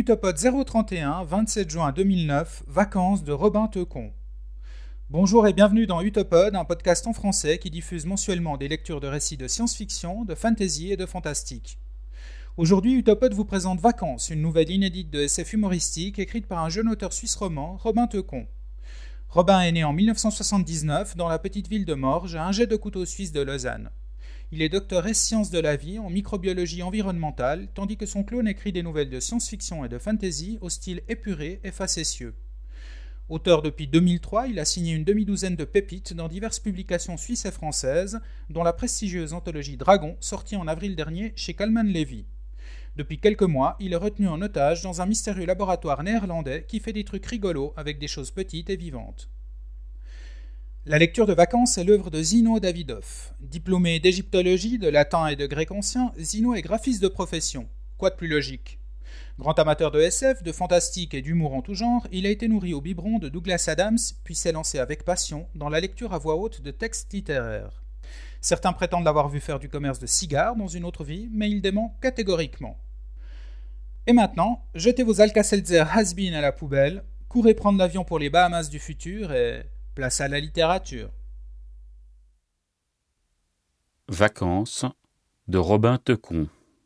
Utopode 031, 27 juin 2009, vacances de Robin Tecon. Bonjour et bienvenue dans Utopode, un podcast en français qui diffuse mensuellement des lectures de récits de science-fiction, de fantasy et de fantastique. Aujourd'hui, Utopode vous présente Vacances, une nouvelle inédite de SF humoristique écrite par un jeune auteur suisse roman, Robin Tecon. Robin est né en 1979 dans la petite ville de Morges, à un jet de couteau suisse de Lausanne. Il est docteur ès sciences de la vie en microbiologie environnementale, tandis que son clone écrit des nouvelles de science-fiction et de fantasy au style épuré et facétieux. Auteur depuis 2003, il a signé une demi-douzaine de pépites dans diverses publications suisses et françaises, dont la prestigieuse anthologie Dragon, sortie en avril dernier chez Calman Levy. Depuis quelques mois, il est retenu en otage dans un mystérieux laboratoire néerlandais qui fait des trucs rigolos avec des choses petites et vivantes. La lecture de Vacances est l'œuvre de Zino Davidoff. Diplômé d'égyptologie, de latin et de grec ancien, Zino est graphiste de profession. Quoi de plus logique ? Grand amateur de SF, de fantastique et d'humour en tout genre, il a été nourri au biberon de Douglas Adams, puis s'est lancé avec passion dans la lecture à voix haute de textes littéraires. Certains prétendent l'avoir vu faire du commerce de cigares dans une autre vie, mais il dément catégoriquement. Et maintenant, jetez vos Alka-Seltzer has-been à la poubelle, courez prendre l'avion pour les Bahamas du futur et place à la littérature. Vacances de Robin Tecon.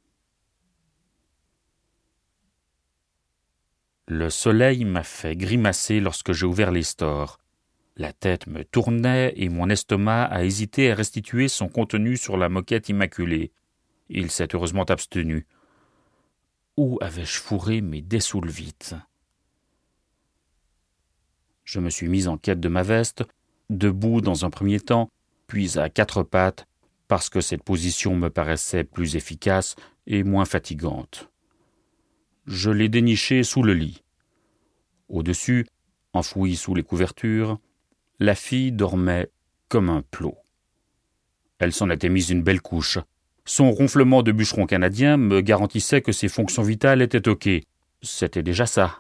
Le soleil m'a fait grimacer lorsque j'ai ouvert les stores. La tête me tournait et mon estomac a hésité à restituer son contenu sur la moquette immaculée. Il s'est heureusement abstenu. Où avais-je fourré mes dessoulvites ? Je me suis mis en quête de ma veste, debout dans un premier temps, puis à quatre pattes, parce que cette position me paraissait plus efficace et moins fatigante. Je l'ai dénichée sous le lit. Au-dessus, enfouie sous les couvertures, la fille dormait comme un plot. Elle s'en était mise une belle couche. Son ronflement de bûcheron canadien me garantissait que ses fonctions vitales étaient OK. C'était déjà ça.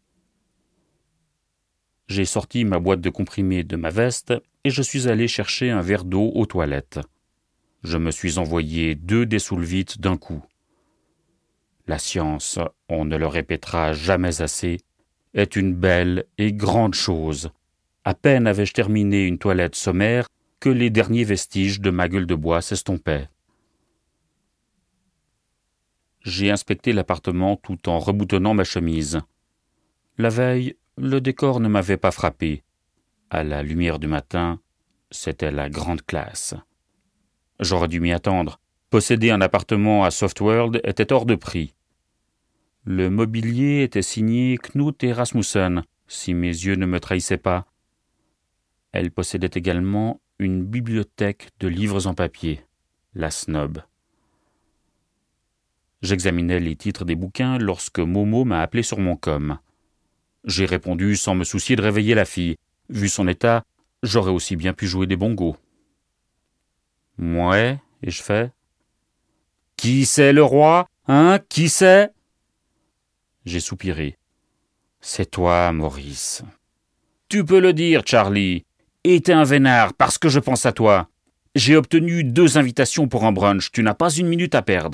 J'ai sorti ma boîte de comprimés de ma veste et je suis allé chercher un verre d'eau aux toilettes. Je me suis envoyé 2 dessoulvites d'un coup. La science, on ne le répétera jamais assez, est une belle et grande chose. À peine avais-je terminé une toilette sommaire que les derniers vestiges de ma gueule de bois s'estompaient. J'ai inspecté l'appartement tout en reboutonnant ma chemise. La veille, le décor ne m'avait pas frappé. À la lumière du matin, c'était la grande classe. J'aurais dû m'y attendre. Posséder un appartement à Softworld était hors de prix. Le mobilier était signé Knut et Rasmussen, si mes yeux ne me trahissaient pas. Elle possédait également une bibliothèque de livres en papier, la Snob. J'examinais les titres des bouquins lorsque Momo m'a appelé sur mon com. J'ai répondu sans me soucier de réveiller la fille. Vu son état, j'aurais aussi bien pu jouer des bongos. « Mouais, ai-je fait ? »« Qui c'est le roi ? Hein ? Qui c'est ?» J'ai soupiré. « C'est toi, Maurice. »« Tu peux le dire, Charlie. Et t'es un vénard parce que je pense à toi. J'ai obtenu 2 invitations pour un brunch. Tu n'as pas une minute à perdre. »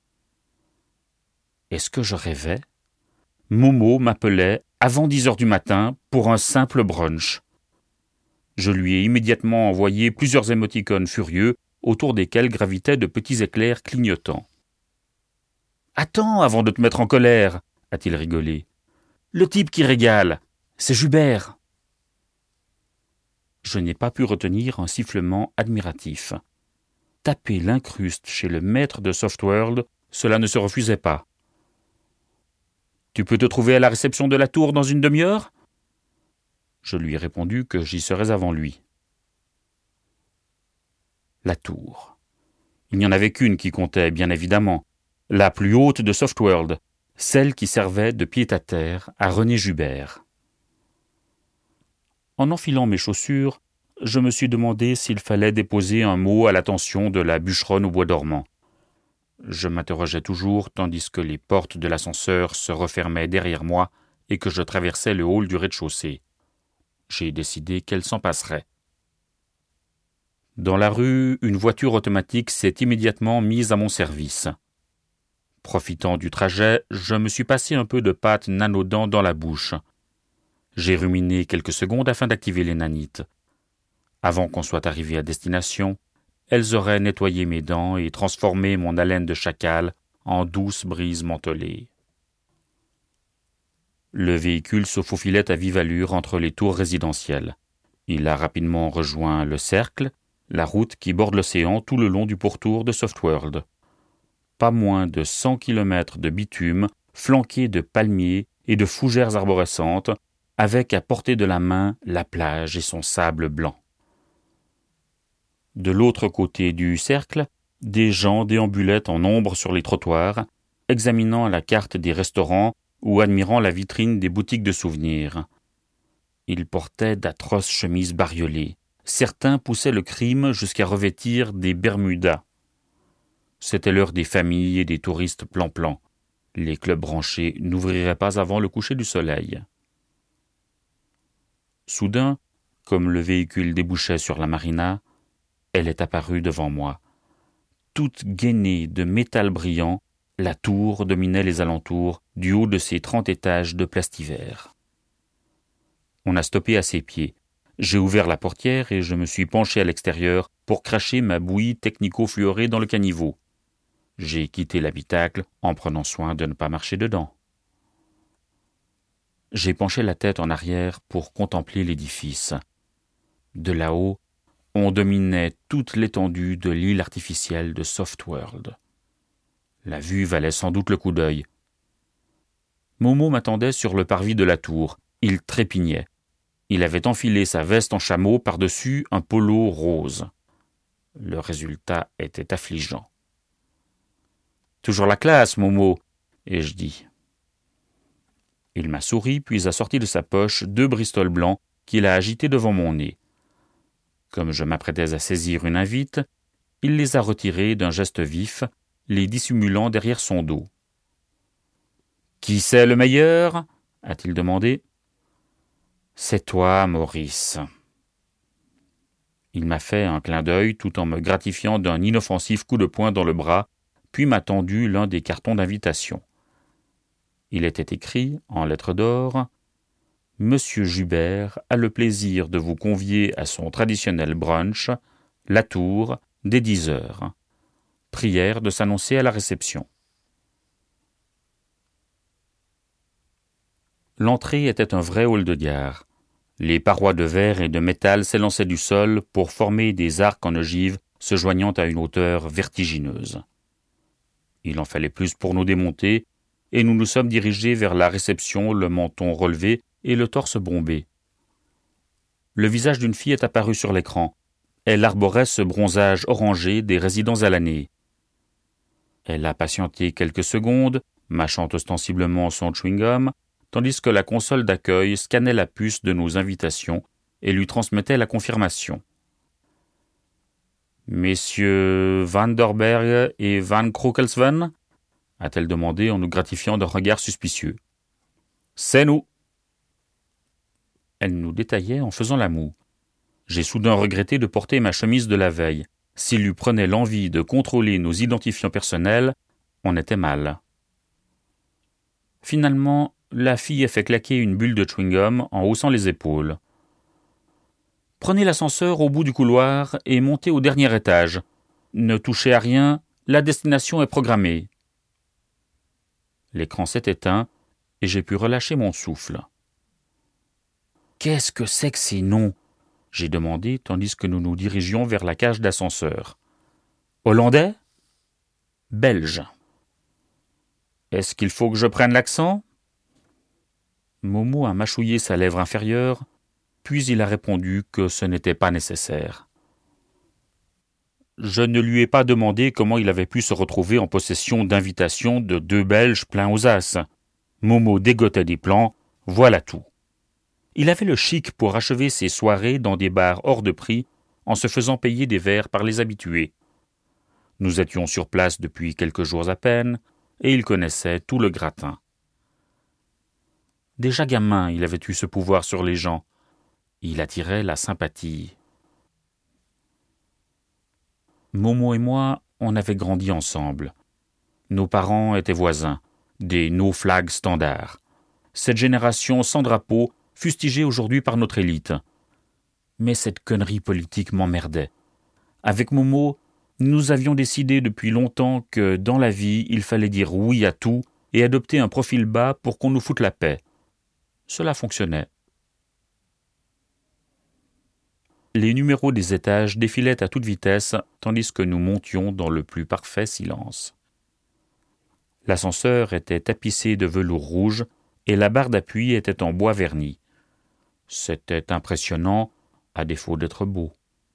Est-ce que je rêvais ? Momo m'appelait avant 10h du matin pour un simple brunch. Je lui ai immédiatement envoyé plusieurs émoticônes furieux autour desquels gravitaient de petits éclairs clignotants. « Attends avant de te mettre en colère !» a-t-il rigolé. « Le type qui régale, c'est Joubert !» Je n'ai pas pu retenir un sifflement admiratif. Taper l'incruste chez le maître de Softworld, cela ne se refusait pas. « Tu peux te trouver à la réception de la tour dans une demi-heure ?» Je lui ai répondu que j'y serais avant lui. La tour. Il n'y en avait qu'une qui comptait, bien évidemment. La plus haute de Softworld, celle qui servait de pied-à-terre à René Joubert. En enfilant mes chaussures, je me suis demandé s'il fallait déposer un mot à l'attention de la bûcheronne au bois dormant. Je m'interrogeais toujours tandis que les portes de l'ascenseur se refermaient derrière moi et que je traversais le hall du rez-de-chaussée. J'ai décidé qu'elle s'en passerait. Dans la rue, une voiture automatique s'est immédiatement mise à mon service. Profitant du trajet, je me suis passé un peu de pâte nanodent dans la bouche. J'ai ruminé quelques secondes afin d'activer les nanites. Avant qu'on soit arrivé à destination, elles auraient nettoyé mes dents et transformé mon haleine de chacal en douce brise mentholée. Le véhicule se faufilait à vive allure entre les tours résidentielles. Il a rapidement rejoint le cercle, la route qui borde l'océan tout le long du pourtour de Softworld. Pas moins de 100 kilomètres de bitume, flanqués de palmiers et de fougères arborescentes, avec à portée de la main la plage et son sable blanc. De l'autre côté du cercle, des gens déambulaient en nombre sur les trottoirs, examinant la carte des restaurants ou admirant la vitrine des boutiques de souvenirs. Ils portaient d'atroces chemises bariolées. Certains poussaient le crime jusqu'à revêtir des bermudas. C'était l'heure des familles et des touristes plan-plan. Les clubs branchés n'ouvriraient pas avant le coucher du soleil. Soudain, comme le véhicule débouchait sur la marina, elle est apparue devant moi. Toute gainée de métal brillant, la tour dominait les alentours du haut de ses 30 étages de plastivert. On a stoppé à ses pieds. J'ai ouvert la portière et je me suis penché à l'extérieur pour cracher ma bouillie technico-fluorée dans le caniveau. J'ai quitté l'habitacle en prenant soin de ne pas marcher dedans. J'ai penché la tête en arrière pour contempler l'édifice. De là-haut, on dominait toute l'étendue de l'île artificielle de Softworld. La vue valait sans doute le coup d'œil. Momo m'attendait sur le parvis de la tour. Il trépignait. Il avait enfilé sa veste en chameau par-dessus un polo rose. Le résultat était affligeant. « Toujours la classe, Momo !» ai-je dit. Il m'a souri, puis a sorti de sa poche 2 bristoles blancs qu'il a agités devant mon nez. Comme je m'apprêtais à saisir une invite, il les a retirés d'un geste vif, les dissimulant derrière son dos. « Qui c'est le meilleur ?» a-t-il demandé. « C'est toi, Maurice. » Il m'a fait un clin d'œil tout en me gratifiant d'un inoffensif coup de poing dans le bras, puis m'a tendu l'un des cartons d'invitation. Il était écrit, en lettres d'or, « Monsieur Jubert a le plaisir de vous convier à son traditionnel brunch, la Tour, dès 10 heures. Prière de s'annoncer à la réception. » L'entrée était un vrai hall de gare. Les parois de verre et de métal s'élançaient du sol pour former des arcs en ogive se joignant à une hauteur vertigineuse. Il en fallait plus pour nous démonter, et nous nous sommes dirigés vers la réception, le menton relevé et le torse bombé. Le visage d'une fille est apparu sur l'écran. Elle arborait ce bronzage orangé des résidents à l'année. Elle a patienté quelques secondes, mâchant ostensiblement son chewing-gum, tandis que la console d'accueil scannait la puce de nos invitations et lui transmettait la confirmation. « Messieurs Van der Berg et Van Krookelsven ?» a-t-elle demandé en nous gratifiant d'un regard suspicieux. « C'est nous !» Elle nous détaillait en faisant la moue. J'ai soudain regretté de porter ma chemise de la veille. S'il lui prenait l'envie de contrôler nos identifiants personnels, on était mal. Finalement, la fille a fait claquer une bulle de chewing-gum en haussant les épaules. « Prenez l'ascenseur au bout du couloir et montez au dernier étage. Ne touchez à rien, la destination est programmée. » L'écran s'est éteint et j'ai pu relâcher mon souffle. « Qu'est-ce que c'est que ces noms ?» j'ai demandé tandis que nous nous dirigions vers la cage d'ascenseur. « Hollandais ? Belge. Est-ce qu'il faut que je prenne l'accent ?» Momo a mâchouillé sa lèvre inférieure, puis il a répondu que ce n'était pas nécessaire. Je ne lui ai pas demandé comment il avait pu se retrouver en possession d'invitations de 2 Belges pleins aux as. Momo dégotait des plans, voilà tout. Il avait le chic pour achever ses soirées dans des bars hors de prix en se faisant payer des verres par les habitués. Nous étions sur place depuis quelques jours à peine, et il connaissait tout le gratin. Déjà gamin, il avait eu ce pouvoir sur les gens. Il attirait la sympathie. Momo et moi, on avait grandi ensemble. Nos parents étaient voisins, des no-flag standards. Cette génération sans drapeau, fustigée aujourd'hui par notre élite. Mais cette connerie politique m'emmerdait. Avec Momo, nous avions décidé depuis longtemps que, dans la vie, il fallait dire oui à tout et adopter un profil bas pour qu'on nous foute la paix. Cela fonctionnait. Les numéros des étages défilaient à toute vitesse, tandis que nous montions dans le plus parfait silence. L'ascenseur était tapissé de velours rouge et la barre d'appui était en bois verni. C'était impressionnant, à défaut d'être beau.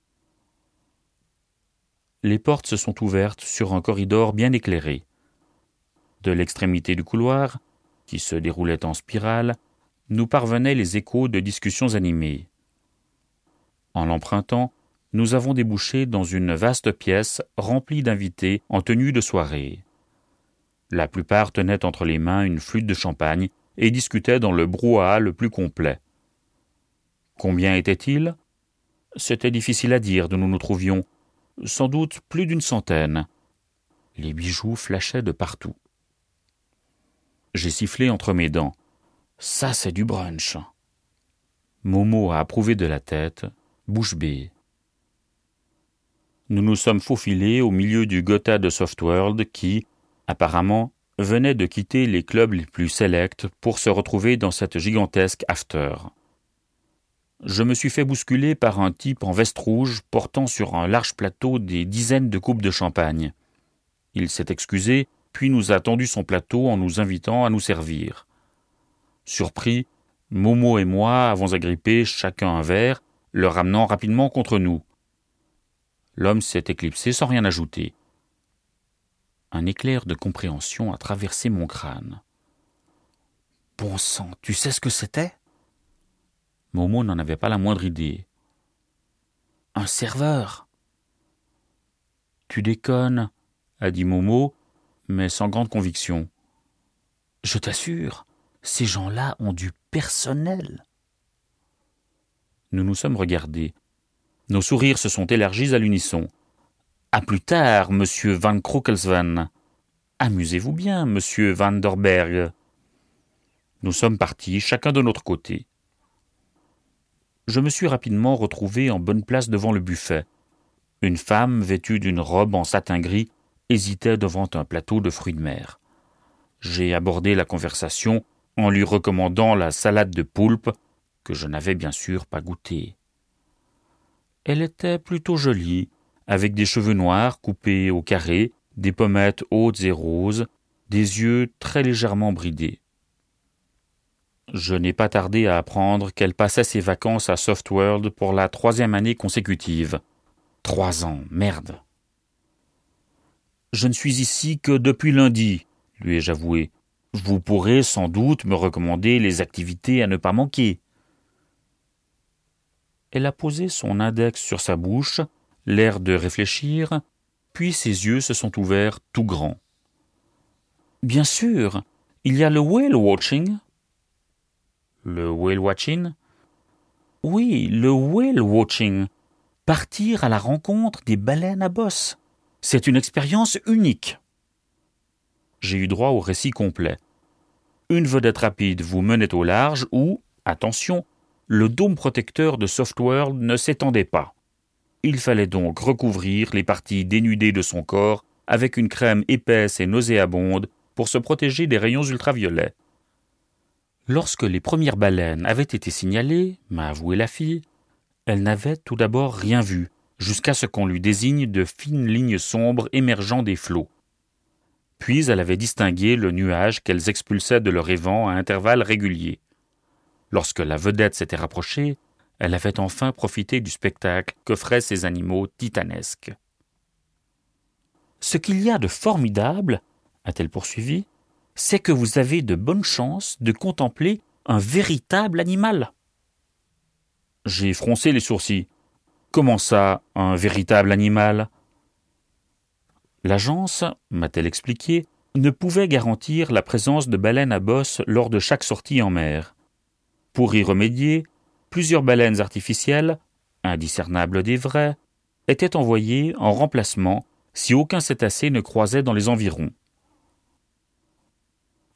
Les portes se sont ouvertes sur un corridor bien éclairé. De l'extrémité du couloir, qui se déroulait en spirale, nous parvenaient les échos de discussions animées. En l'empruntant, nous avons débouché dans une vaste pièce remplie d'invités en tenue de soirée. La plupart tenaient entre les mains une flûte de champagne et discutaient dans le brouhaha le plus complet. Combien étaient-ils ? C'était difficile à dire d'où nous nous trouvions. Sans doute plus d'une centaine. Les bijoux flashaient de partout. J'ai sifflé entre mes dents. Ça, c'est du brunch. Momo a approuvé de la tête, bouche bée. Nous nous sommes faufilés au milieu du Gotha de Softworld qui, apparemment, venait de quitter les clubs les plus sélects pour se retrouver dans cette gigantesque after. Je me suis fait bousculer par un type en veste rouge portant sur un large plateau des dizaines de coupes de champagne. Il s'est excusé, puis nous a tendu son plateau en nous invitant à nous servir. Surpris, Momo et moi avons agrippé chacun un verre, le ramenant rapidement contre nous. L'homme s'est éclipsé sans rien ajouter. Un éclair de compréhension a traversé mon crâne. « Bon sang, tu sais ce que c'était ?» Momo n'en avait pas la moindre idée. « Un serveur !»« Tu déconnes !» a dit Momo, mais sans grande conviction. « Je t'assure, ces gens-là ont du personnel. » Nous nous sommes regardés. Nos sourires se sont élargis à l'unisson. « À plus tard, monsieur Van Krookelsvan. Amusez-vous bien, monsieur Van der Berg. » Nous sommes partis, chacun de notre côté. Je me suis rapidement retrouvé en bonne place devant le buffet. Une femme, vêtue d'une robe en satin gris, hésitait devant un plateau de fruits de mer. J'ai abordé la conversation en lui recommandant la salade de poulpe, que je n'avais bien sûr pas goûtée. Elle était plutôt jolie, avec des cheveux noirs coupés au carré, des pommettes hautes et roses, des yeux très légèrement bridés. Je n'ai pas tardé à apprendre qu'elle passait ses vacances à Softworld pour la 3e année consécutive. 3 ans, merde. « Je ne suis ici que depuis lundi, » lui ai-je avoué. « Vous pourrez sans doute me recommander les activités à ne pas manquer. » Elle a posé son index sur sa bouche, l'air de réfléchir, puis ses yeux se sont ouverts tout grands. « Bien sûr, il y a le whale watching. » Le whale watching ? Oui, le whale watching. Partir à la rencontre des baleines à bosse. C'est une expérience unique. J'ai eu droit au récit complet. Une vedette rapide vous menait au large où, attention, le dôme protecteur de Softworld ne s'étendait pas. Il fallait donc recouvrir les parties dénudées de son corps avec une crème épaisse et nauséabonde pour se protéger des rayons ultraviolets. Lorsque les premières baleines avaient été signalées, m'a avoué la fille, elle n'avait tout d'abord rien vu, jusqu'à ce qu'on lui désigne de fines lignes sombres émergeant des flots. Puis elle avait distingué le nuage qu'elles expulsaient de leur évent à intervalles réguliers. Lorsque la vedette s'était rapprochée, elle avait enfin profité du spectacle qu'offraient ces animaux titanesques. « Ce qu'il y a de formidable, a-t-elle poursuivi, c'est que vous avez de bonnes chances de contempler un véritable animal. » J'ai froncé les sourcils. « Comment ça, un véritable animal ?» L'agence, m'a-t-elle expliqué, ne pouvait garantir la présence de baleines à bosse lors de chaque sortie en mer. Pour y remédier, plusieurs baleines artificielles, indiscernables des vraies, étaient envoyées en remplacement si aucun cétacé ne croisait dans les environs.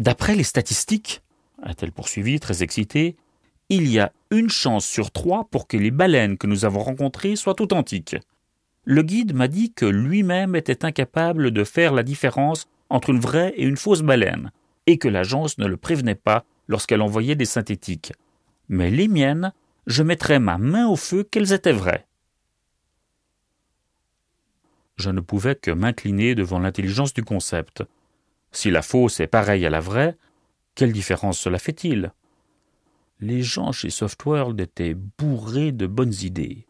D'après les statistiques, a-t-elle poursuivi, très excitée, il y a 1 chance sur 3 pour que les baleines que nous avons rencontrées soient authentiques. Le guide m'a dit que lui-même était incapable de faire la différence entre une vraie et une fausse baleine, et que l'agence ne le prévenait pas lorsqu'elle envoyait des synthétiques. Mais les miennes, je mettrais ma main au feu qu'elles étaient vraies. Je ne pouvais que m'incliner devant l'intelligence du concept. Si la fausse est pareille à la vraie, quelle différence cela fait-il ? Les gens chez Softworld étaient bourrés de bonnes idées.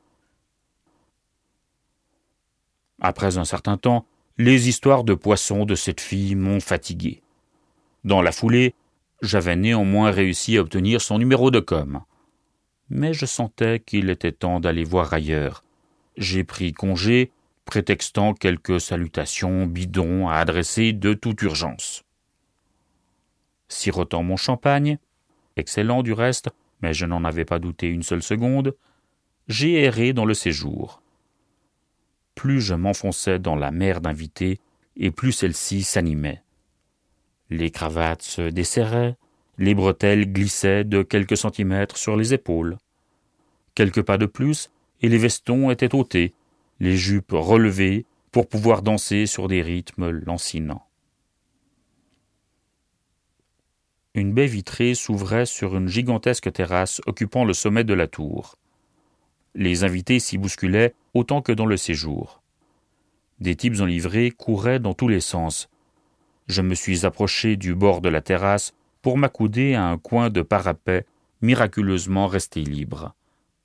Après un certain temps, les histoires de poissons de cette fille m'ont fatigué. Dans la foulée, j'avais néanmoins réussi à obtenir son numéro de com. Mais je sentais qu'il était temps d'aller voir ailleurs. J'ai pris congé, prétextant quelques salutations bidons à adresser de toute urgence. Sirotant mon champagne, excellent du reste, mais je n'en avais pas douté une seule seconde, j'ai erré dans le séjour. Plus je m'enfonçais dans la mer d'invités, et plus celle-ci s'animait. Les cravates se desserraient, les bretelles glissaient de quelques centimètres sur les épaules. Quelques pas de plus, et les vestons étaient ôtés, les jupes relevées pour pouvoir danser sur des rythmes lancinants. Une baie vitrée s'ouvrait sur une gigantesque terrasse occupant le sommet de la tour. Les invités s'y bousculaient autant que dans le séjour. Des types en livrée couraient dans tous les sens. Je me suis approché du bord de la terrasse pour m'accouder à un coin de parapet miraculeusement resté libre.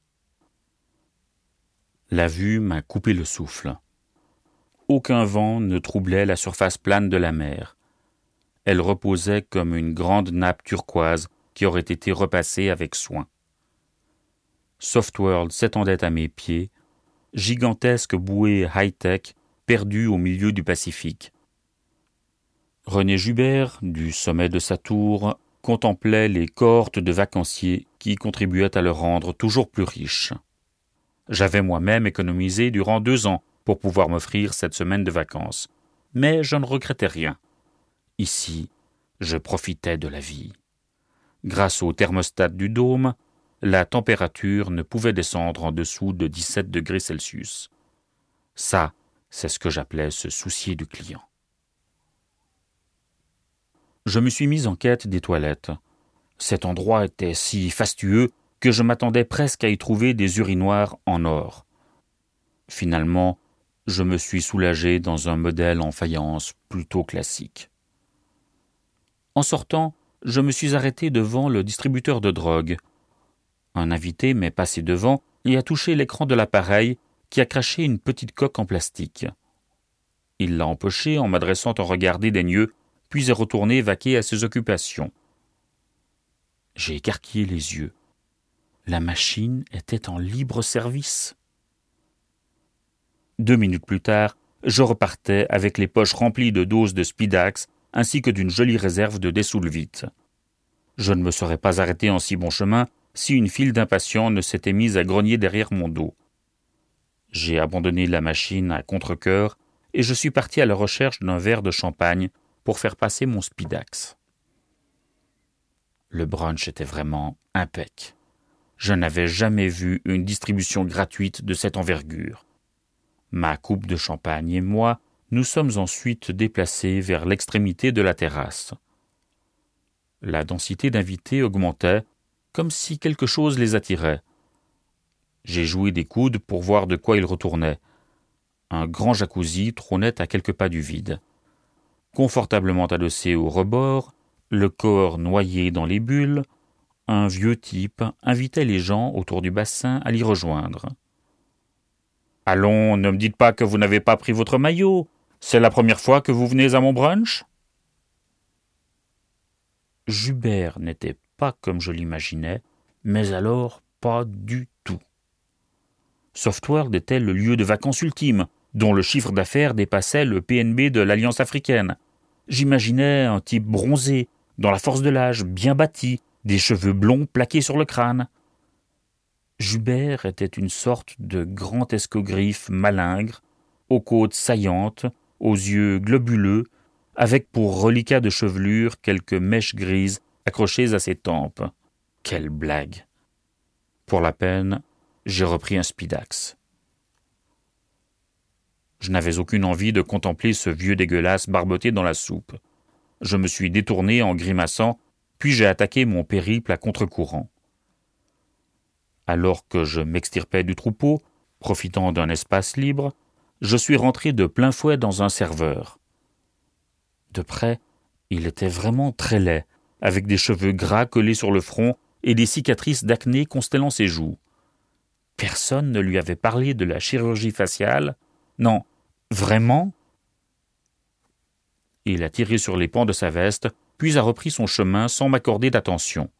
La vue m'a coupé le souffle. Aucun vent ne troublait la surface plane de la mer. Elle reposait comme une grande nappe turquoise qui aurait été repassée avec soin. Softworld s'étendait à mes pieds, gigantesque bouée high-tech perdue au milieu du Pacifique. René Jubert, du sommet de sa tour, contemplait les cohortes de vacanciers qui contribuaient à le rendre toujours plus riche. J'avais moi-même économisé durant 2 ans pour pouvoir m'offrir cette semaine de vacances, mais je ne regrettais rien. Ici, je profitais de la vie. Grâce au thermostat du dôme, la température ne pouvait descendre en dessous de 17 degrés Celsius. Ça, c'est ce que j'appelais se soucier du client. Je me suis mis en quête des toilettes. Cet endroit était si fastueux que je m'attendais presque à y trouver des urinoirs en or. Finalement, je me suis soulagé dans un modèle en faïence plutôt classique. En sortant, je me suis arrêté devant le distributeur de drogue. Un invité m'est passé devant et a touché l'écran de l'appareil qui a craché une petite coque en plastique. Il l'a empochée en m'adressant un regard dédaigneux, puis est retourné vaquer à ses occupations. J'ai écarquillé les yeux. La machine était en libre service. 2 minutes plus tard, je repartais avec les poches remplies de doses de Speedax ainsi que d'une jolie réserve de Desulvit. Je ne me serais pas arrêté en si bon chemin si une file d'impatients ne s'était mise à grogner derrière mon dos. J'ai abandonné la machine à contre-cœur et je suis parti à la recherche d'un verre de champagne pour faire passer mon Speedax. Le brunch était vraiment impec. Je n'avais jamais vu une distribution gratuite de cette envergure. Ma coupe de champagne et moi nous sommes ensuite déplacés vers l'extrémité de la terrasse. La densité d'invités augmentait, comme si quelque chose les attirait. J'ai joué des coudes pour voir de quoi ils retournaient. Un grand jacuzzi trônait à quelques pas du vide. Confortablement adossé au rebord, le corps noyé dans les bulles, un vieux type invitait les gens autour du bassin à l'y rejoindre. « Allons, ne me dites pas que vous n'avez pas pris votre maillot. C'est la première fois que vous venez à mon brunch ?» Jubert n'était pas comme je l'imaginais, mais alors pas du tout. Softworld était le lieu de vacances ultime, dont le chiffre d'affaires dépassait le PNB de l'Alliance africaine. J'imaginais un type bronzé, dans la force de l'âge, bien bâti, des cheveux blonds plaqués sur le crâne. Jubert était une sorte de grand escogriffe malingre, aux côtes saillantes, aux yeux globuleux, avec pour reliquat de chevelure quelques mèches grises accrochées à ses tempes. Quelle blague! Pour la peine, j'ai repris un Spidax. Je n'avais aucune envie de contempler ce vieux dégueulasse barboté dans la soupe. Je me suis détourné en grimaçant, puis j'ai attaqué mon périple à contre-courant. Alors que je m'extirpais du troupeau, profitant d'un espace libre, je suis rentré de plein fouet dans un serveur. De près, il était vraiment très laid, avec des cheveux gras collés sur le front et des cicatrices d'acné constellant ses joues. Personne ne lui avait parlé de la chirurgie faciale. Non, vraiment? Il a tiré sur les pans de sa veste, puis a repris son chemin sans m'accorder d'attention.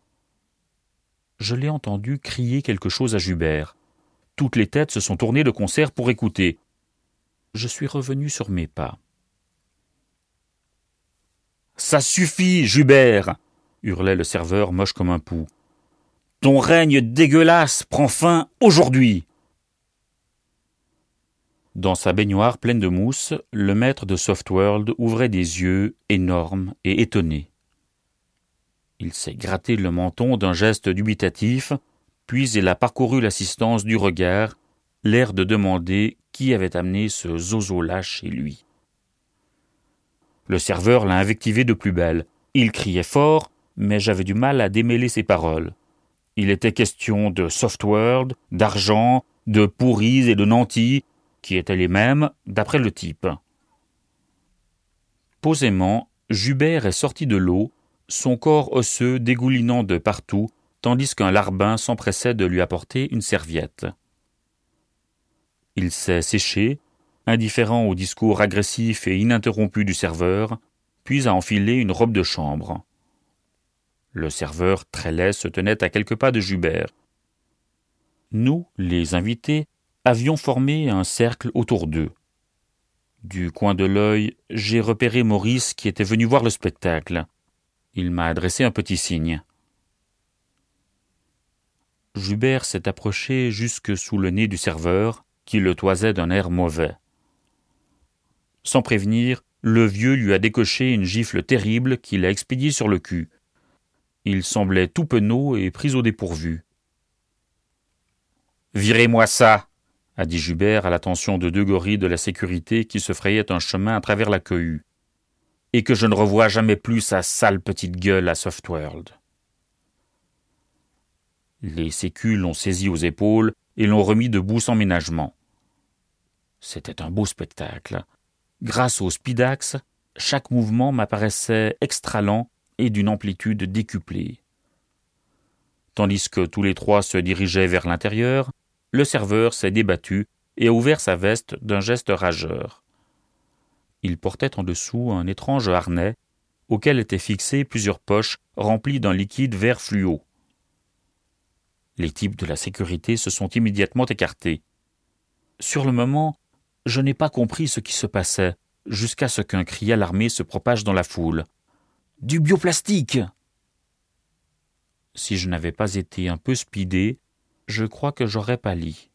Je l'ai entendu crier quelque chose à Jubert. Toutes les têtes se sont tournées de concert pour écouter. Je suis revenu sur mes pas. « Ça suffit, Jubert !» hurlait le serveur moche comme un pou. « Ton règne dégueulasse prend fin aujourd'hui !» Dans sa baignoire pleine de mousse, le maître de Softworld ouvrait des yeux énormes et étonnés. Il s'est gratté le menton d'un geste dubitatif, puis il a parcouru l'assistance du regard, l'air de demander qui avait amené ce zozo-là chez lui. Le serveur l'a invectivé de plus belle. Il criait fort, mais j'avais du mal à démêler ses paroles. Il était question de Softworld, d'argent, de pourris et de nantis, qui étaient les mêmes, d'après le type. Posément, Jubert est sorti de l'eau, son corps osseux dégoulinant de partout, tandis qu'un larbin s'empressait de lui apporter une serviette. Il s'est séché, indifférent au discours agressif et ininterrompu du serveur, puis a enfilé une robe de chambre. Le serveur, très laid, se tenait à quelques pas de Jubert. Nous, les invités, avions formé un cercle autour d'eux. Du coin de l'œil, j'ai repéré Maurice qui était venu voir le spectacle. Il m'a adressé un petit signe. Jubert s'est approché jusque sous le nez du serveur, qui le toisait d'un air mauvais. Sans prévenir, le vieux lui a décoché une gifle terrible qu'il a expédiée sur le cul. Il semblait tout penaud et pris au dépourvu. « Virez-moi ça !» a dit Jubert à l'attention de deux gorilles de la sécurité qui se frayaient un chemin à travers la cohue. « Et que je ne revoie jamais plus sa sale petite gueule à Softworld. » Les sécus l'ont saisi aux épaules et l'ont remis debout sans ménagement. C'était un beau spectacle. Grâce au Spidax, chaque mouvement m'apparaissait extra lent et d'une amplitude décuplée. Tandis que tous les trois se dirigeaient vers l'intérieur, le serveur s'est débattu et a ouvert sa veste d'un geste rageur. Il portait en dessous un étrange harnais auquel étaient fixées plusieurs poches remplies d'un liquide vert fluo. Les types de la sécurité se sont immédiatement écartés. Sur le moment, je n'ai pas compris ce qui se passait, jusqu'à ce qu'un cri alarmé se propage dans la foule. « Du bioplastique !» Si je n'avais pas été un peu speedé, je crois que j'aurais pâli.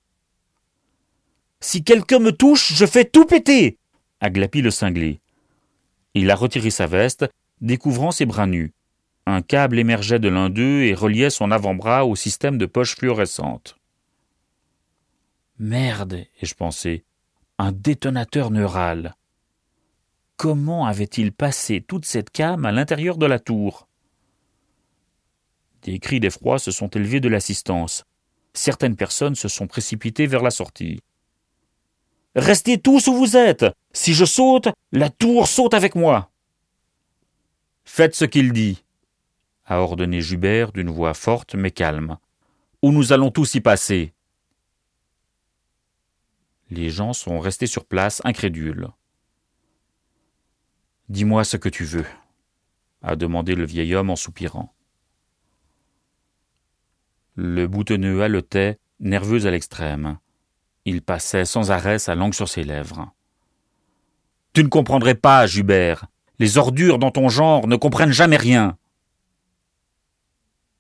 « Si quelqu'un me touche, je fais tout péter !» a glapi le cinglé. Il a retiré sa veste, découvrant ses bras nus. Un câble émergeait de l'un d'eux et reliait son avant-bras au système de poches fluorescentes. « Merde !» ai-je pensé. « Un détonateur neural !» Comment avait-il passé toute cette came à l'intérieur de la tour? Des cris d'effroi se sont élevés de l'assistance. Certaines personnes se sont précipitées vers la sortie. « Restez tous où vous êtes! Si je saute, la tour saute avec moi !»« Faites ce qu'il dit !» a ordonné Jubert d'une voix forte mais calme. « Ou nous allons tous y passer !» Les gens sont restés sur place, incrédules. « Dis-moi ce que tu veux » a demandé le vieil homme en soupirant. Le boutonneux haletait, nerveux à l'extrême. Il passait sans arrêt sa langue sur ses lèvres. « Tu ne comprendrais pas, Jubert. Les ordures dans ton genre ne comprennent jamais rien. »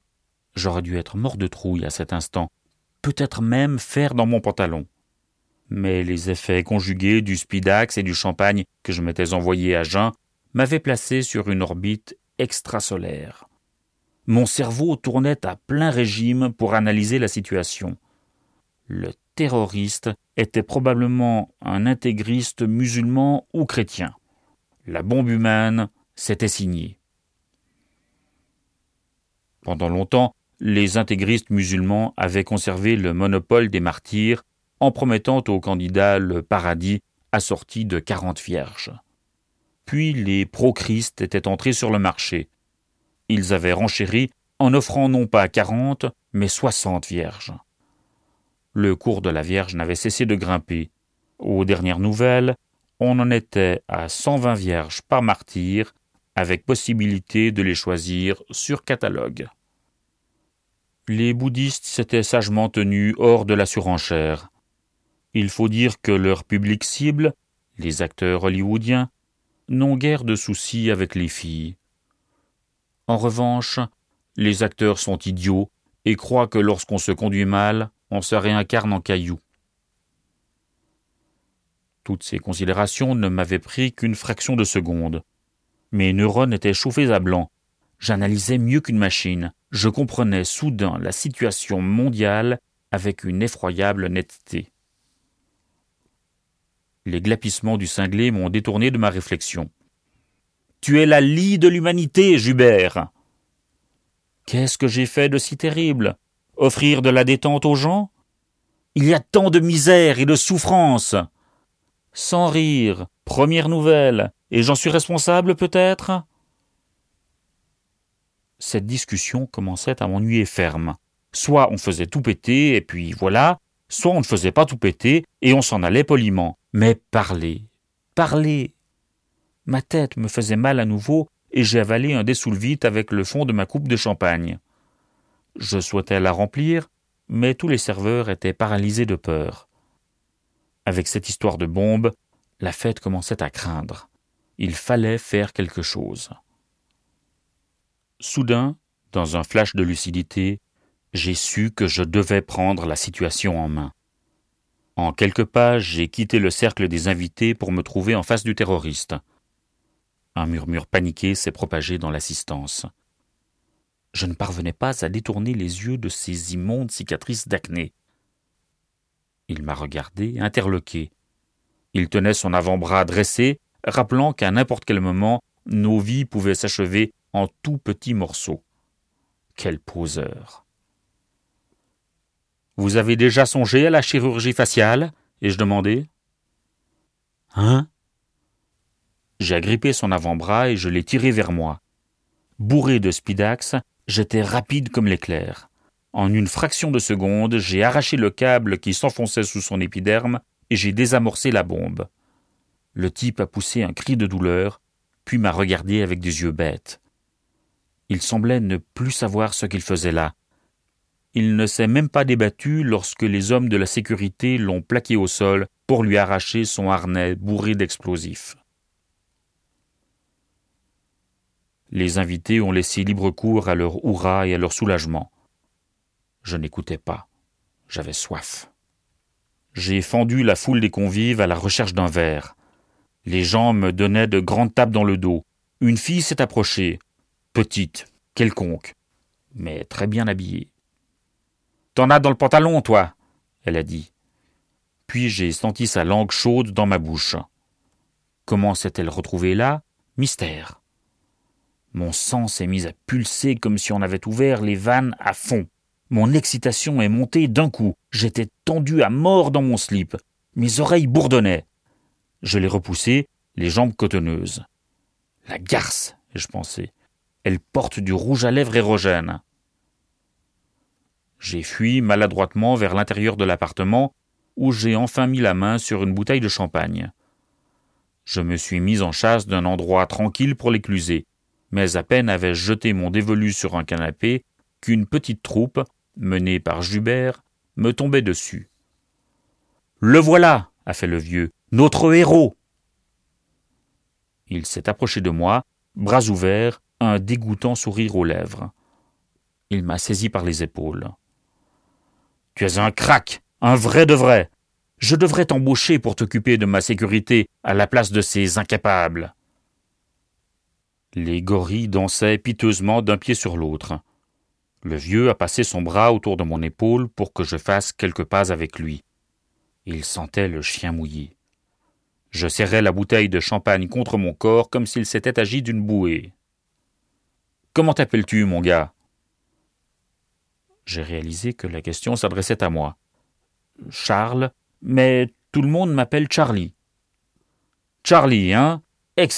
J'aurais dû être mort de trouille à cet instant, peut-être même faire dans mon pantalon. mais les effets conjugués du Spidax et du champagne que je m'étais envoyé à jeun m'avaient placé sur une orbite extrasolaire. Mon cerveau tournait à plein régime pour analyser la situation. Le terroriste était probablement un intégriste musulman ou chrétien. La bombe humaine s'était signée. Pendant longtemps, les intégristes musulmans avaient conservé le monopole des martyrs en promettant aux candidats le paradis assorti de 40 vierges. Puis les pro-Christ étaient entrés sur le marché. Ils avaient renchéri en offrant non pas 40, mais 60 vierges. Le cours de la Vierge n'avait cessé de grimper. Aux dernières nouvelles, on en était à 120 vierges par martyr, avec possibilité de les choisir sur catalogue. Les bouddhistes s'étaient sagement tenus hors de la surenchère. Il faut dire que leur public cible, les acteurs hollywoodiens, n'ont guère de soucis avec les filles. En revanche, les acteurs sont idiots et croient que lorsqu'on se conduit mal, on se réincarne en caillou. Toutes ces considérations ne m'avaient pris qu'une fraction de seconde. Mes neurones étaient chauffés à blanc. J'analysais mieux qu'une machine. Je comprenais soudain la situation mondiale avec une effroyable netteté. Les glapissements du cinglé m'ont détourné de ma réflexion. « Tu es la lie de l'humanité, Jubert !»« Qu'est-ce que j'ai fait de si terrible ? Offrir de la détente aux gens ? Il y a tant de misère et de souffrance !» Sans rire, première nouvelle, et j'en suis responsable peut-être ? Cette discussion commençait à m'ennuyer ferme. Soit on faisait tout péter, et puis voilà, soit on ne faisait pas tout péter, et on s'en allait poliment. Mais parler. Ma tête me faisait mal à nouveau, et j'ai avalé un dessous-le-vite avec le fond de ma coupe de champagne. Je souhaitais la remplir, mais tous les serveurs étaient paralysés de peur. Avec cette histoire de bombe, la fête commençait à craindre. Il fallait faire quelque chose. Soudain, dans un flash de lucidité, j'ai su que je devais prendre la situation en main. En quelques pas, j'ai quitté le cercle des invités pour me trouver en face du terroriste. Un murmure paniqué s'est propagé dans l'assistance. Je ne parvenais pas à détourner les yeux de ces immondes cicatrices d'acné. Il m'a regardé, interloqué. Il tenait son avant-bras dressé, rappelant qu'à n'importe quel moment, nos vies pouvaient s'achever en tout petits morceaux. Quel poseur! « Vous avez déjà songé à la chirurgie faciale ?» ai-je demandé. « Hein ?» J'ai agrippé son avant-bras et je l'ai tiré vers moi. Bourré de Spidax, j'étais rapide comme l'éclair. En une fraction de seconde, j'ai arraché le câble qui s'enfonçait sous son épiderme et j'ai désamorcé la bombe. Le type a poussé un cri de douleur, puis m'a regardé avec des yeux bêtes. Il semblait ne plus savoir ce qu'il faisait là. Il ne s'est même pas débattu lorsque les hommes de la sécurité l'ont plaqué au sol pour lui arracher son harnais bourré d'explosifs. Les invités ont laissé libre cours à leur hurrah et à leur soulagement. Je n'écoutais pas. J'avais soif. J'ai fendu la foule des convives à la recherche d'un verre. Les gens me donnaient de grandes tapes dans le dos. Une fille s'est approchée. Petite, quelconque, mais très bien habillée. « T'en as dans le pantalon, toi !» elle a dit. Puis j'ai senti sa langue chaude dans ma bouche. Comment s'est-elle retrouvée là ? Mystère. Mon sang s'est mis à pulser comme si on avait ouvert les vannes à fond. Mon excitation est montée d'un coup. J'étais tendu à mort dans mon slip. Mes oreilles bourdonnaient. Je l'ai repoussée, les jambes cotonneuses. La garce, ai-je pensé. Elle porte du rouge à lèvres érogène. J'ai fui maladroitement vers l'intérieur de l'appartement, où j'ai enfin mis la main sur une bouteille de champagne. Je me suis mis en chasse d'un endroit tranquille pour l'écluser, mais à peine avais-je jeté mon dévolu sur un canapé qu'une petite troupe, menée par Jubert, me tombait dessus. « Le voilà !» a fait le vieux. « Notre héros !» Il s'est approché de moi, bras ouverts, un dégoûtant sourire aux lèvres. Il m'a saisi par les épaules. « Tu es un crack, un vrai de vrai. Je devrais t'embaucher pour t'occuper de ma sécurité à la place de ces incapables. » Les gorilles dansaient piteusement d'un pied sur l'autre. Le vieux a passé son bras autour de mon épaule pour que je fasse quelques pas avec lui. Il sentait le chien mouillé. Je serrais la bouteille de champagne contre mon corps comme s'il s'était agi d'une bouée. « Comment t'appelles-tu, mon gars ?» J'ai réalisé que la question s'adressait à moi. « Charles, mais tout le monde m'appelle Charlie. »« Charlie, hein? Excellent !»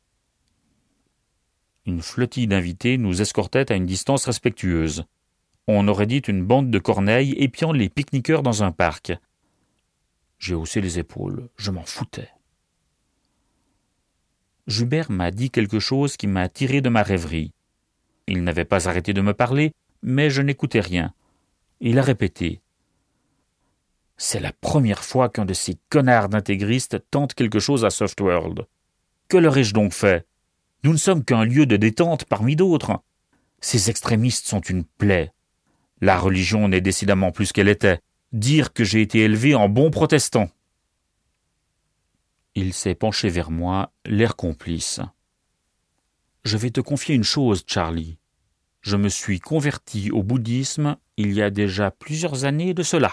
Une flottille d'invités nous escortait à une distance respectueuse. On aurait dit une bande de corneilles épiant les pique-niqueurs dans un parc. J'ai haussé les épaules, je m'en foutais. Joubert m'a dit quelque chose qui m'a tiré de ma rêverie. Il n'avait pas arrêté de me parler, mais je n'écoutais rien. Il a répété. « C'est la première fois qu'un de ces connards d'intégristes tente quelque chose à Softworld. Que leur ai-je donc fait? Nous ne sommes qu'un lieu de détente parmi d'autres. Ces extrémistes sont une plaie. La religion n'est décidément plus qu'elle était. Dire que j'ai été élevé en bon protestant. » Il s'est penché vers moi, l'air complice. « Je vais te confier une chose, Charlie. Je me suis converti au bouddhisme il y a déjà plusieurs années de cela. »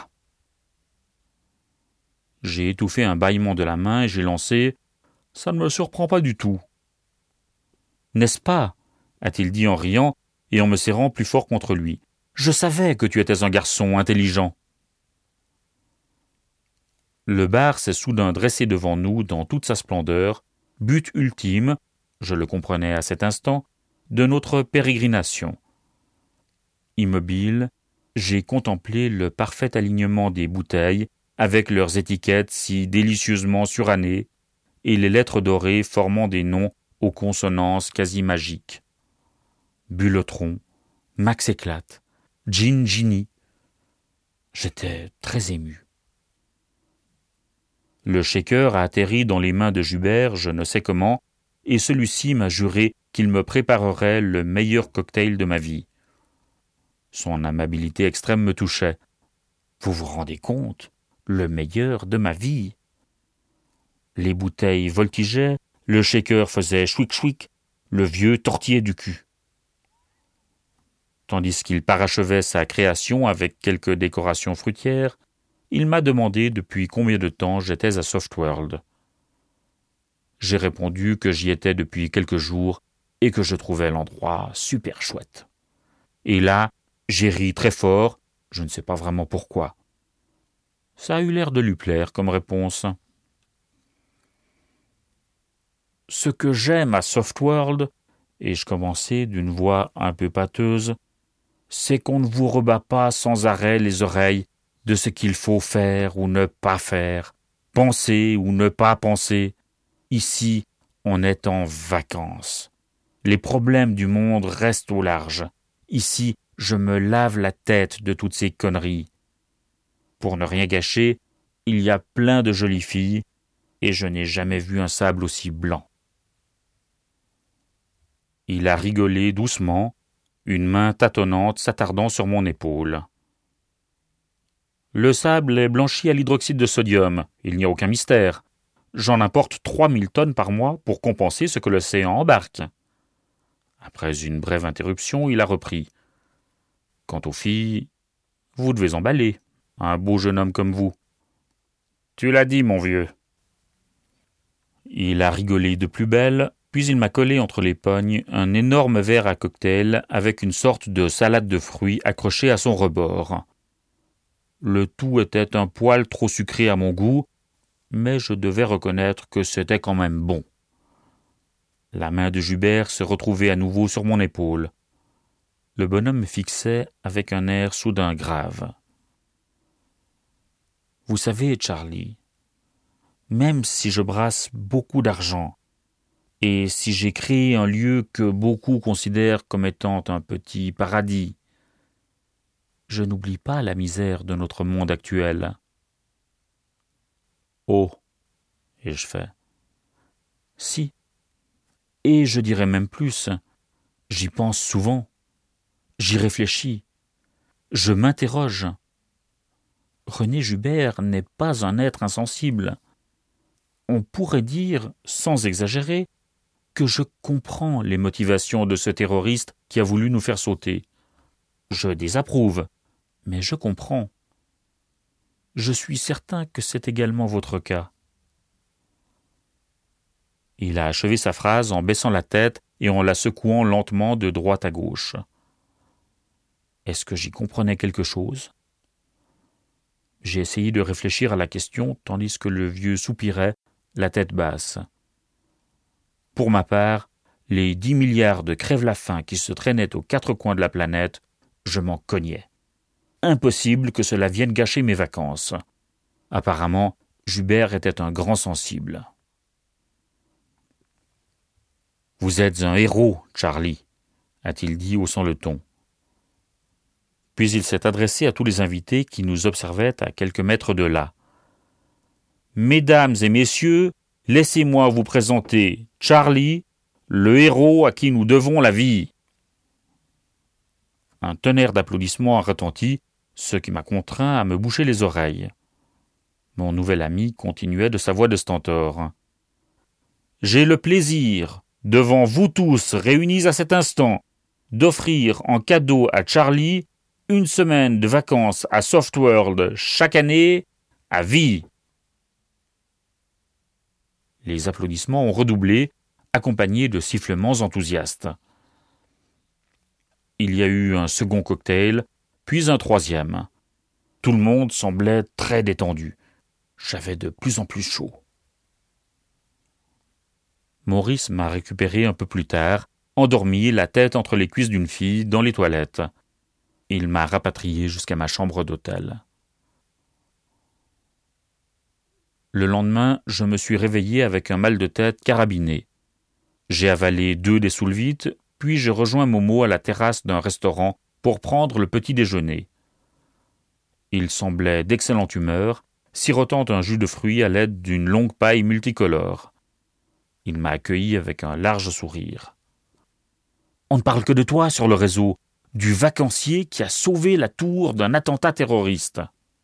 J'ai étouffé un bâillement de la main et j'ai lancé « Ça ne me surprend pas du tout. »« N'est-ce pas ?» a-t-il dit en riant et en me serrant plus fort contre lui. « Je savais que tu étais un garçon intelligent. » Le bar s'est soudain dressé devant nous dans toute sa splendeur, but ultime, je le comprenais à cet instant, de notre pérégrination. Immobile, j'ai contemplé le parfait alignement des bouteilles, avec leurs étiquettes si délicieusement surannées, et les lettres dorées formant des noms aux consonances quasi magiques. Bulotron, Max Éclate, Gin Ginny. J'étais très ému. Le shaker a atterri dans les mains de Joubert, je ne sais comment, et celui-ci m'a juré qu'il me préparerait le meilleur cocktail de ma vie. Son amabilité extrême me touchait. Vous vous rendez compte? Le meilleur de ma vie. Les bouteilles voltigeaient, le shaker faisait chouic-chouic, le vieux tortillait du cul. Tandis qu'il parachevait sa création avec quelques décorations fruitières, il m'a demandé depuis combien de temps j'étais à Softworld. J'ai répondu que j'y étais depuis quelques jours et que je trouvais l'endroit super chouette. Et là, j'ai ri très fort, je ne sais pas vraiment pourquoi. Ça a eu l'air de lui plaire comme réponse. « Ce que j'aime à Softworld, » et je commençai d'une voix un peu pâteuse, « c'est qu'on ne vous rebat pas sans arrêt les oreilles de ce qu'il faut faire ou ne pas faire, penser ou ne pas penser. Ici, on est en vacances. Les problèmes du monde restent au large. Ici, je me lave la tête de toutes ces conneries. Pour ne rien gâcher, il y a plein de jolies filles, et je n'ai jamais vu un sable aussi blanc. » Il a rigolé doucement, une main tâtonnante s'attardant sur mon épaule. « Le sable est blanchi à l'hydroxyde de sodium, il n'y a aucun mystère. J'en importe 3000 tonnes par mois pour compenser ce que l'océan embarque. » Après une brève interruption, il a repris. « Quant aux filles, vous devez emballer. Un beau jeune homme comme vous. »« Tu l'as dit, mon vieux. » Il a rigolé de plus belle, puis il m'a collé entre les pognes un énorme verre à cocktail avec une sorte de salade de fruits accrochée à son rebord. Le tout était un poil trop sucré à mon goût, mais je devais reconnaître que c'était quand même bon. La main de Joubert se retrouvait à nouveau sur mon épaule. Le bonhomme me fixait avec un air soudain grave. « Vous savez, Charlie, même si je brasse beaucoup d'argent, et si j'ai créé un lieu que beaucoup considèrent comme étant un petit paradis, je n'oublie pas la misère de notre monde actuel. » « Oh !» ai-je fait. « Si, et je dirais même plus, j'y pense souvent, j'y réfléchis, je m'interroge. René Joubert n'est pas un être insensible. On pourrait dire, sans exagérer, que je comprends les motivations de ce terroriste qui a voulu nous faire sauter. Je désapprouve, mais je comprends. Je suis certain que c'est également votre cas. Il a achevé sa phrase en baissant la tête et en la secouant lentement de droite à gauche. Est-ce que j'y comprenais quelque chose ? J'ai essayé de réfléchir à la question tandis que le vieux soupirait, la tête basse. Pour ma part, les 10 milliards de crève-la-faim qui se traînaient aux 4 coins de la planète, je m'en cognais. Impossible que cela vienne gâcher mes vacances. Apparemment, Joubert était un grand sensible. « Vous êtes un héros, Charlie », a-t-il dit, haussant le ton. Puis il s'est adressé à tous les invités qui nous observaient à quelques mètres de là. « Mesdames et messieurs, laissez-moi vous présenter Charlie, le héros à qui nous devons la vie. » Un tonnerre d'applaudissements a retenti, ce qui m'a contraint à me boucher les oreilles. Mon nouvel ami continuait de sa voix de stentor. « J'ai le plaisir, devant vous tous réunis à cet instant, d'offrir en cadeau à Charlie une semaine de vacances à Softworld chaque année, à vie. » Les applaudissements ont redoublé, accompagnés de sifflements enthousiastes. Il y a eu un second cocktail, puis un troisième. Tout le monde semblait très détendu. J'avais de plus en plus chaud. Maurice m'a récupéré un peu plus tard, endormi, la tête entre les cuisses d'une fille, dans les toilettes. Il m'a rapatrié jusqu'à ma chambre d'hôtel. Le lendemain, je me suis réveillé avec un mal de tête carabiné. J'ai avalé 2 des soulvites, puis j'ai rejoint Momo à la terrasse d'un restaurant pour prendre le petit déjeuner. Il semblait d'excellente humeur, sirotant un jus de fruits à l'aide d'une longue paille multicolore. Il m'a accueilli avec un large sourire. « On ne parle que de toi sur le réseau, du vacancier qui a sauvé la tour d'un attentat terroriste. »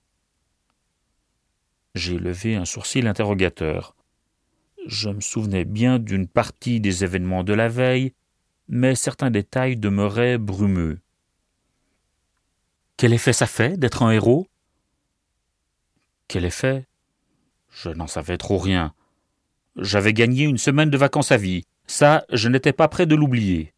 J'ai levé un sourcil interrogateur. Je me souvenais bien d'une partie des événements de la veille, mais certains détails demeuraient brumeux. Quel effet ça fait d'être un héros ? Quel effet ? Je n'en savais trop rien. J'avais gagné une semaine de vacances à vie. Ça, je n'étais pas prêt de l'oublier.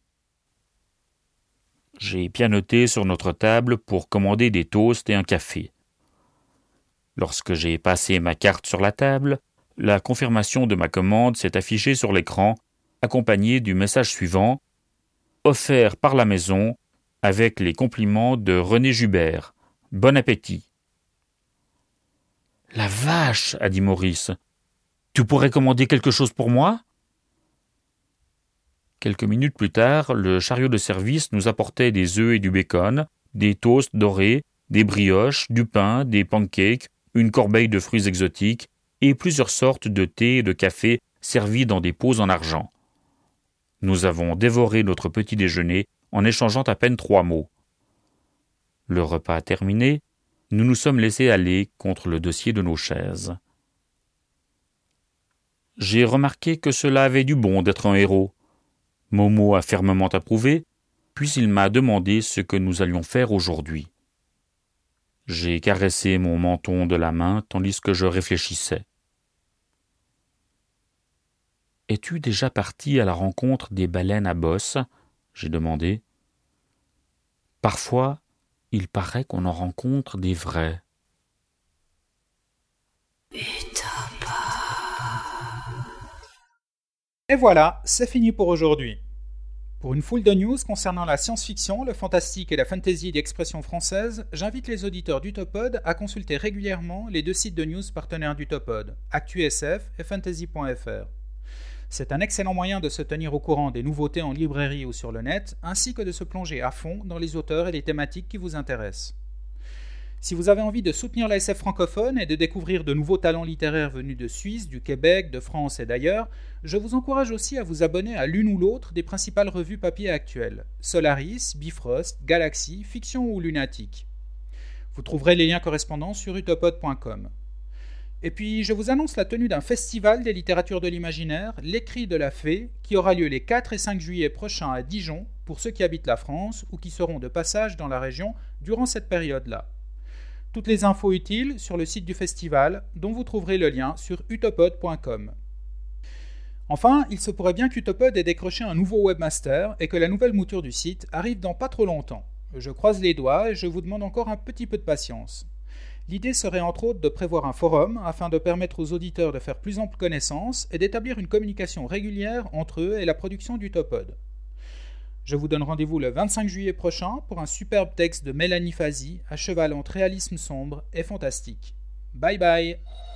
J'ai pianoté sur notre table pour commander des toasts et un café. Lorsque j'ai passé ma carte sur la table, la confirmation de ma commande s'est affichée sur l'écran, accompagnée du message suivant « Offert par la maison, avec les compliments de René Joubert. Bon appétit !» « La vache !» a dit Maurice. « Tu pourrais commander quelque chose pour moi ?» Quelques minutes plus tard, le chariot de service nous apportait des œufs et du bacon, des toasts dorés, des brioches, du pain, des pancakes, une corbeille de fruits exotiques et plusieurs sortes de thé et de café servis dans des pots en argent. Nous avons dévoré notre petit déjeuner en échangeant à peine 3 mots. Le repas terminé, nous nous sommes laissés aller contre le dossier de nos chaises. J'ai remarqué que cela avait du bon d'être un héros. Momo a fermement approuvé, puis il m'a demandé ce que nous allions faire aujourd'hui. J'ai caressé mon menton de la main tandis que je réfléchissais. « Es-tu déjà parti à la rencontre des baleines à bosse ?» j'ai demandé. « Parfois, il paraît qu'on en rencontre des vraies. » Et voilà, c'est fini pour aujourd'hui. Pour une foule de news concernant la science-fiction, le fantastique et la fantasy d'expression française, j'invite les auditeurs d'Utopod à consulter régulièrement les 2 sites de news partenaires d'Utopod, ActuSF et Fantasy.fr. C'est un excellent moyen de se tenir au courant des nouveautés en librairie ou sur le net, ainsi que de se plonger à fond dans les auteurs et les thématiques qui vous intéressent. Si vous avez envie de soutenir la SF francophone et de découvrir de nouveaux talents littéraires venus de Suisse, du Québec, de France et d'ailleurs, je vous encourage aussi à vous abonner à l'une ou l'autre des principales revues papier actuelles, Solaris, Bifrost, Galaxy, Fiction ou Lunatic. Vous trouverez les liens correspondants sur utopod.com. Et puis, je vous annonce la tenue d'un festival des littératures de l'imaginaire, L'écrit de la fée, qui aura lieu les 4 et 5 juillet prochains à Dijon, pour ceux qui habitent la France ou qui seront de passage dans la région durant cette période-là. Toutes les infos utiles sur le site du festival, dont vous trouverez le lien sur utopod.com. Enfin, il se pourrait bien qu'Utopod ait décroché un nouveau webmaster et que la nouvelle mouture du site arrive dans pas trop longtemps. Je croise les doigts et je vous demande encore un petit peu de patience. L'idée serait entre autres de prévoir un forum afin de permettre aux auditeurs de faire plus ample connaissance et d'établir une communication régulière entre eux et la production d'Utopod. Je vous donne rendez-vous le 25 juillet prochain pour un superbe texte de Mélanie Fazi à cheval entre réalisme sombre et fantastique. Bye bye!